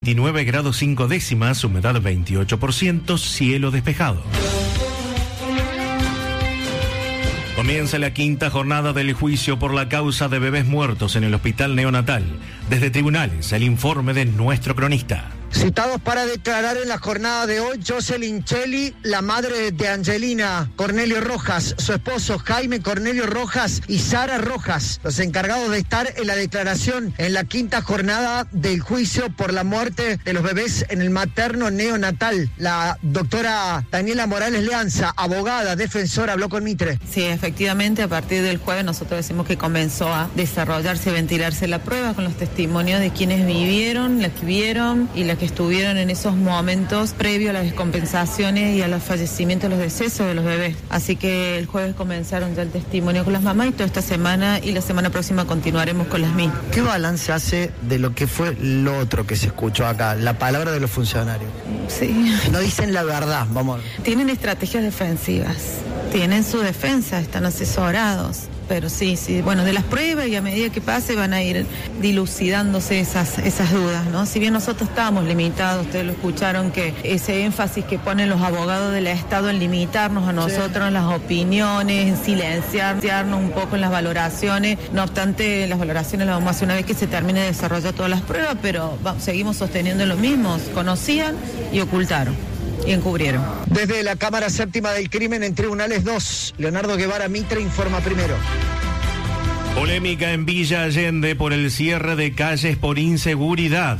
29 grados 5 décimas, humedad 28%, cielo despejado. Comienza la quinta jornada del juicio por la causa de bebés muertos en el hospital neonatal. Desde tribunales, el informe de nuestro cronista. Citados para declarar en la jornada de hoy, Jocelyn Cheli, la madre de Angelina Cornelio Rojas, su esposo Jaime Cornelio Rojas y Sara Rojas, los encargados de estar en la declaración en la quinta jornada del juicio por la muerte de los bebés en el materno neonatal. La doctora Daniela Morales Leanza, abogada, defensora, habló con Mitre. Sí, efectivamente, a partir del jueves nosotros decimos que comenzó a desarrollarse, a ventilarse la prueba con los testimonios de quienes vivieron, las que vieron y las que estuvieron en esos momentos previo a las descompensaciones y a los fallecimientos, los decesos de los bebés. Así que el jueves comenzaron ya el testimonio con las mamás y toda esta semana y la semana próxima continuaremos con las mismas. ¿Qué balance hace de lo que fue lo otro que se escuchó acá, la palabra de los funcionarios? Sí. No dicen la verdad, vamos. Tienen estrategias defensivas, tienen su defensa, están asesorados. Pero sí, bueno, de las pruebas y a medida que pase van a ir dilucidándose esas dudas, ¿no? Si bien nosotros estábamos limitados, ustedes lo escucharon, que ese énfasis que ponen los abogados del Estado en limitarnos a nosotros en las opiniones, en silenciarnos un poco en las valoraciones, no obstante las valoraciones las vamos a hacer una vez que se termine de desarrollar todas las pruebas, pero seguimos sosteniendo lo mismo, conocían y ocultaron. Y encubrieron. Desde la Cámara Séptima del Crimen en Tribunales 2, Leonardo Guevara Mitre informa primero. Polémica en Villa Allende por el cierre de calles por inseguridad.